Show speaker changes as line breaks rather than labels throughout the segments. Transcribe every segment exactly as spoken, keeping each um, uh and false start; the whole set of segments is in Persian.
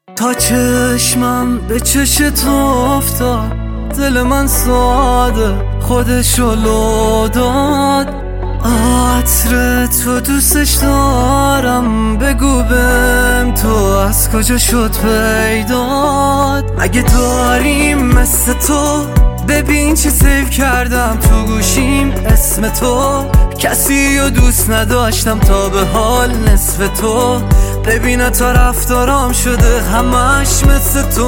تا چشمم به چش تو افتاد، دل من ساده خودشو لو داد. عطر تو دوستش دارم، بگو بهم تو از کجا شد پیداد. اگه داریم مثل تو، ببین چی سیو کردم تو گوشیم اسم تو. کسی رو دوست نداشتم تا به حال نصف تو. ببین تا رفتارام شده همش مثل تو.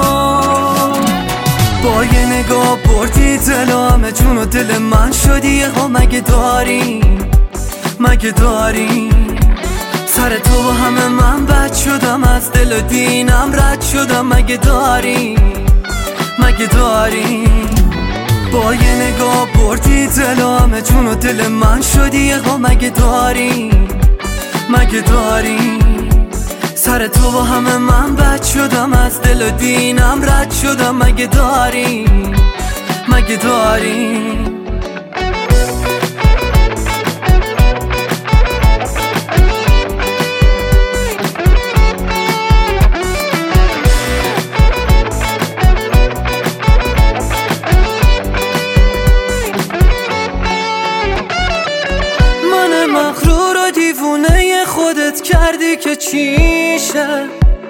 با یه نگاه بردی دل و همه جون و دل من شدی. ها مگه داریم مگه داریم سر تو با همه من بد شدم، از دل و دینم رد شدم. مگه داریم مگه داریم با یه نگاه بردی دل و همه جون و دل من شدی. ها مگه داریم مگه داریم سر تو با همه من بد شدم، از دل و دینم رد شدم. مگه داریم مگه داریم من مغرور و دیوونه خودت کردی که چیشه.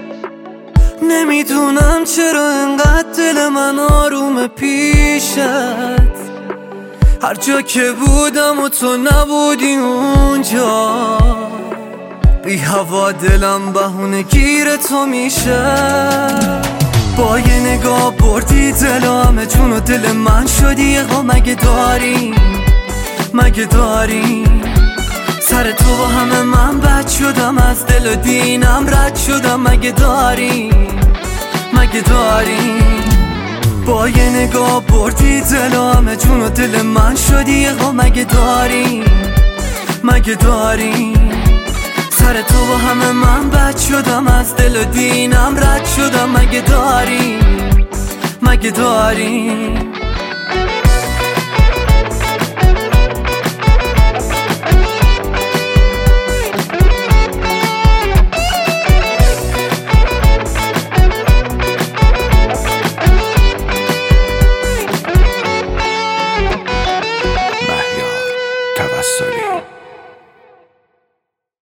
نمیدونم چرا انقدر دل من آروم پیشت. هر جا که بودم و تو نبودی اونجا، بی هوا دلم بهونه گیر تو میشه. با یه نگاه بردی دل و همه جون و دل من شدی. ها مگه داریم مگه داریم سر تو با همه من بد شدم، از دل و دینم رد شدم. مگه داریم مگه داریم با یه نگاه بردی دل و همه جون و دل من شدی. ها مگه داریم مگه داریم سر تو با همه من بد شدم، از دل و دینم رد شدم. مگه داریم مگه داریم